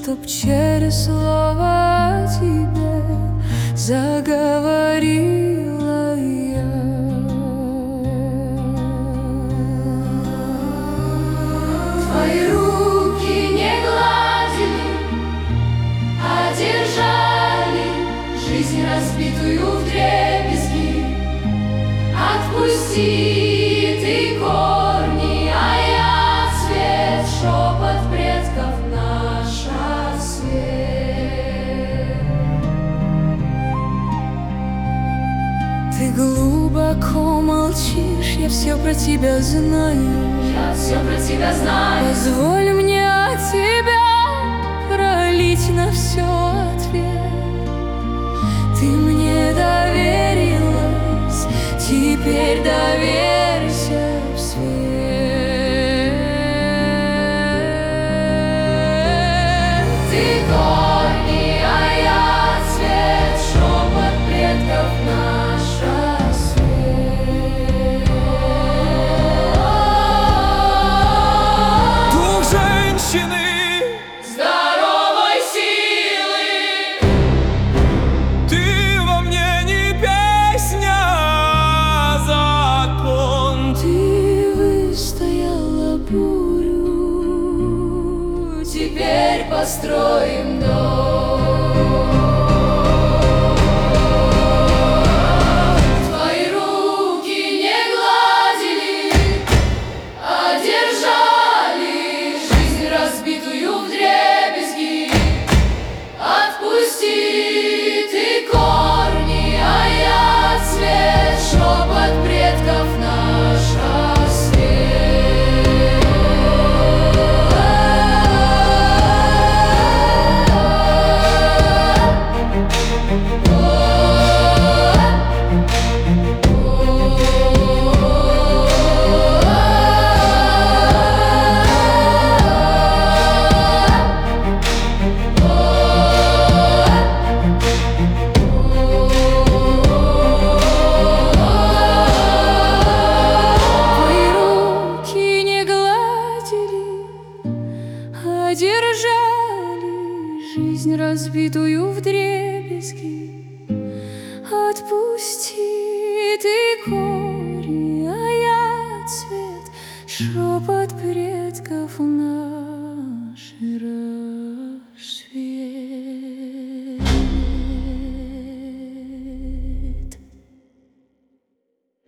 чтоб через слово тебе заговорила я. Твои руки не гладили, а держали жизнь, разбитую вдребезги. Отпусти ты корни, а я цвет, шепот предков, наш рассвет. Ты глубоко молчишь, я все про тебя знаю. Я все про тебя знаю. Позволь мне от тебя пролить на все ответ. Ты мне доверилась, теперь доверься в свет. Ты корни, а я цвет, шепот предков, наш рассвет. Дух женщины, Здоровой силы, ты во мне не песня, а закон. Ты выстояла бурю, теперь построим дом. Твои руки не гладили, а держали жизнь, разбитую вдребезги. Отпусти ты корни, а я цвет, шепот предков, наш твои руки не гладили, а держали жизнь, разбитую вдребезги. Отпусти ты